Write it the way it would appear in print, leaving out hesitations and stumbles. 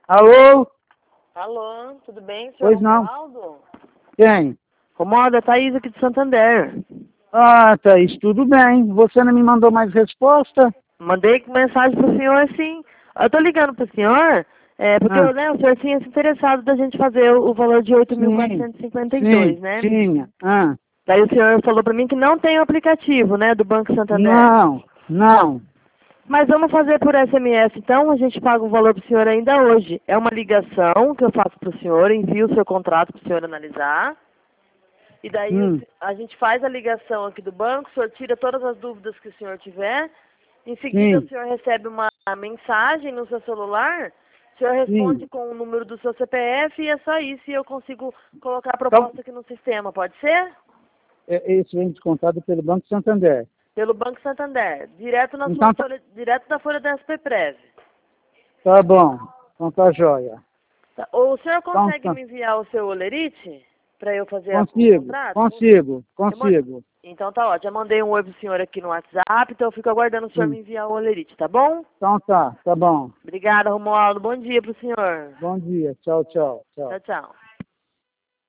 Alô? Alô, tudo bem, senhor Pois não. Romualdo? Quem? Romualdo, é Thaís aqui de Santander. Ah, Thaís, tudo bem. Você não me mandou mais resposta? Mandei mensagem pro senhor, sim. Eu tô ligando pro senhor, porque Ah, o senhor tinha se interessado da gente fazer o valor de oito mil sim, quatrocentos e cinquenta e sim, dois, né? tinha. Ah, Daí o senhor falou pra mim que não tem o aplicativo, né, do Banco Santander. não. Mas vamos fazer por SMS, então, a gente paga o valor pro senhor ainda hoje. É uma ligação que eu faço pro senhor, envio o seu contrato pro senhor analisar. E daí Hum, a gente faz a ligação aqui do banco, o senhor tira todas as dúvidas que o senhor tiver. Em seguida, o sim, senhor recebe uma mensagem no seu celular. O senhor sim. responde com o número do seu CPF e é só isso. E eu consigo colocar a Então, proposta aqui no sistema, pode ser? esse vem descontado pelo Banco Santander. Pelo Banco Santander, direto na sua Então, folha, direto da folha da SPPrev. tá bom. Então tá jóia. Tá. O senhor Então, consegue me enviar o seu olerite para eu fazer o consigo, contrato? consigo, Eu man- consigo. Então tá ótimo. Já mandei um oi pro senhor aqui no WhatsApp, então eu fico aguardando o senhor me Hum. enviar o olerite, tá bom? Então tá bom. Obrigada, Romualdo. Bom dia pro senhor. Bom dia. Tchau, tchau, tchau. Tchau, tchau.